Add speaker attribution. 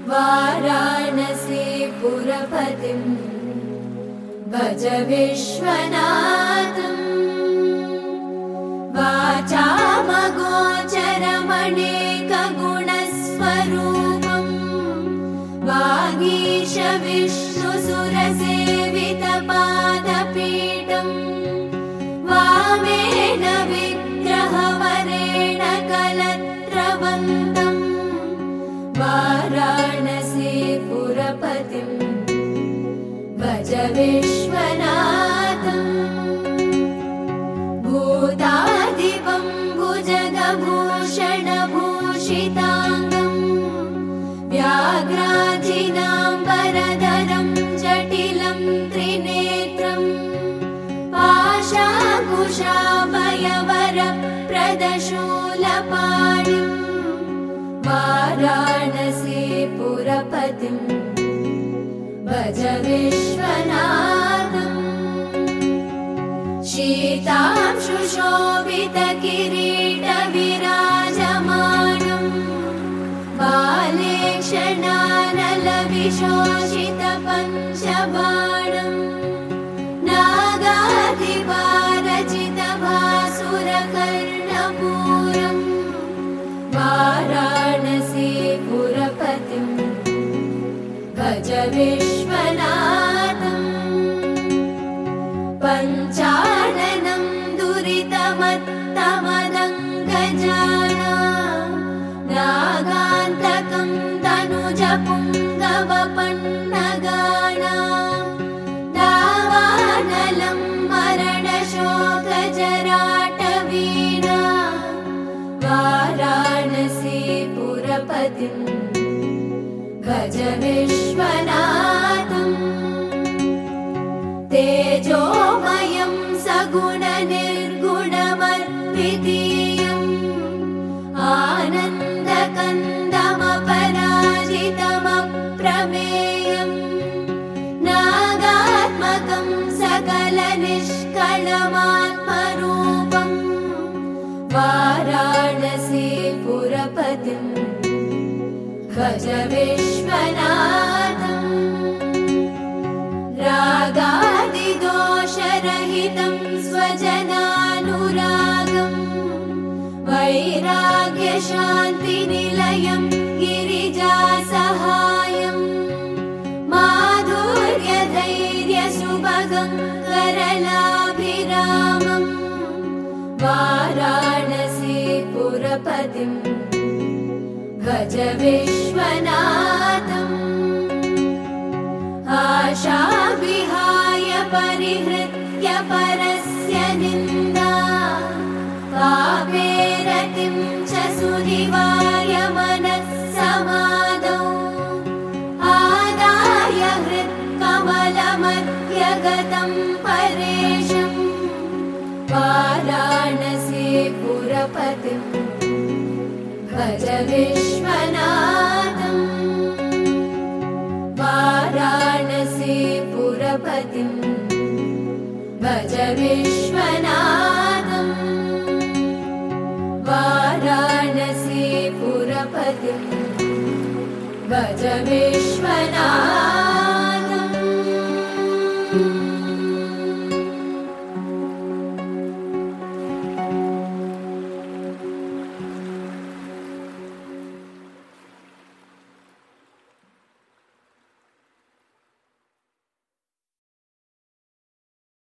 Speaker 1: वाराणसीपुरपतिं भज विश्वनाथम् वाचामगोचरमणेकगुणस्वरूपम् वागीश विष्णुसुरसेवितपादपीठम् वामेन विग्रहवरेण कलत्रवन्तम् वाराणसीपुरपतिं भज विश्वनाथम् भूताधिपं भुजगभूषणभूषिताङ्गं व्याघ्राजिनाम्बरधरं जटिलं त्रिनेत्रं पाशाकुशाभयवरप्रदशूलपाणिं वाराणसीपुरपतिं भज विश्वनाथम् शीतांशुशोभितकिरीटविराजमानं बालेक्षणानलविशोषितपञ्चबाणं नागाधिपारचितभासुरकर्णपूरं वाराणसीपुरपतिं भज विश्वनाथम् पञ्चाननं दुरितमत्तमदङ्गजाना नागान्तकं तनुजपुङ्गवपन्नगानां दावानलं मरणशोकजराटवीणा वाराणसीपुरपतिं भज विश्वनाथम् तेजोमयं सगुणनिर्गुणमद्वितीयम् आनन्दकन्दमपराजितमप्रमेयम् नागात्मकं सकलनिष्कळमात्मरूपम् वाराणसीपुरपतिं भज विश्वनाथम् रागादिदोषरहितं स्वजनानुरागं वैराग्यशान्तिनिलयं गिरिजासहायं माधुर्यधैर्यसुभगं करलाभिरामं वाराणसीपुरपतिं भज विश्वनाथम् आशाविहाय परिहृत्य परस्य निन्दा पापेरतिं च सुनिवार्य मनस्समादौ आदाय हृत्कमलमध्यगतं परेशं वाराणसीपुरपतिं भज विश्वनाथम् वाराणसीपुरपतिं भज विश्वनाथम् वाराणसीपुरपतिं भज विश्वनाथम्।